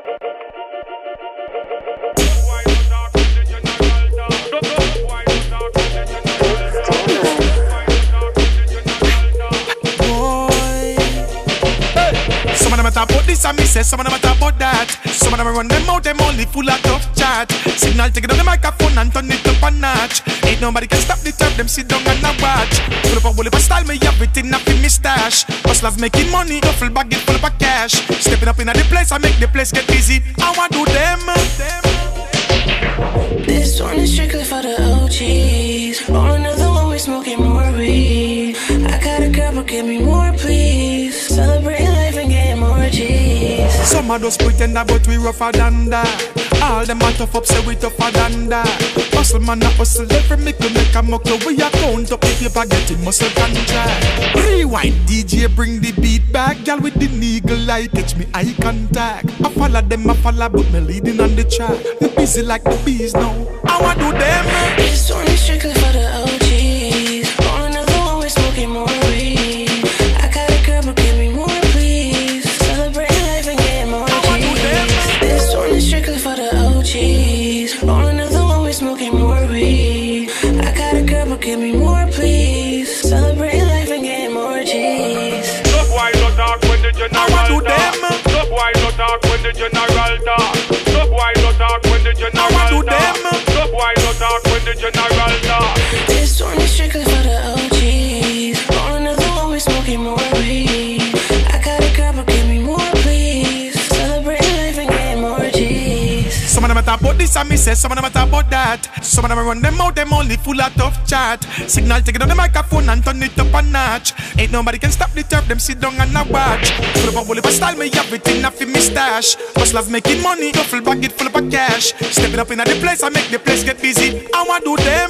Some of them talk about this and me say some of them talk about that. Some of them run them out, them only full of tough chat. Signal take it on the microphone and turn it up a notch. Ain't nobody can stop the turf, them sit down and a watch. Full up a bullet style, me everything up in me stash. Hustlers making money, duffel bag it full up of cash. Stepping up in the place, I make the place get busy. I want do them. This one is strictly for the OGs. Roll another one, we smoking more weed. I got a girl, but give me more, please. Celebrating life and getting more G's. Some of those pretend but we rougher than that. All them a tough up, say we tougher than that. Hustle man a hustle, every mickle make a muckle. We a count up the paper, getting muscle contract. Rewind, DJ bring the beat back. Girl with the eagle eye, catch me eye contact. I follow them, I follow, but me leading on the track. We busy like the bees now. I want do them. This one is strictly for the OGs. Roll another one, we smoking more weed. I got a girl, but give me more, please. Celebrating life and getting more G's. This one is strictly for the OGs. Roll another one, we smoking more weed. I got a girl, but give me more, please. Celebrating life and getting more G's. Stop why not talk when the general I do talk. them. Stop why not talk when the general talk. Stop why not talk when the general I do talk. them. Stop why not talk when the general talk. This one is strictly for the OGs. Roll another one, we smoking more weed. I got a girl, but give me more, please. Celebrating life and getting more G's. Some of them talk about this and me say some of them talk about that. Some of them run them out, them only full of tough chat. Signal take it on the microphone and turn it up a notch. Ain't nobody can stop the turf, them sit down and a watch. Full up a bullet style, me everything up in me stash. Hustlers making money, duffel bag it full of cash. Stepping up in the place, I make the place get busy. I want do them.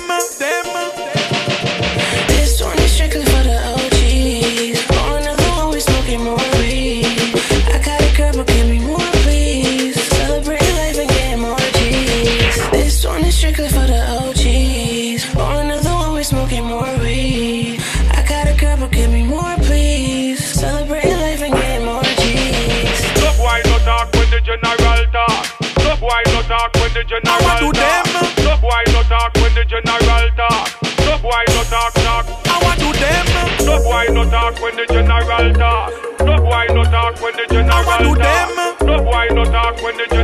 This one is strictly for the OGs. Roll another one, we smoking more weed. I got a girl, but give me more, please. Celebrating life and getting more G's. This one is strictly for the OGs. Roll another one, we smoking more weed. I got a girl, but give me more, please. Celebrating life and getting more G's. Stop why not talk when the general talk. Stop why not talk when the general I want do talk. them. Stop why not talk when the general talk. Stop why not talk. I want do them. Stop why not talk when the general talk. Stop why not talk when the general I want do talk. them. Stop why not talk when the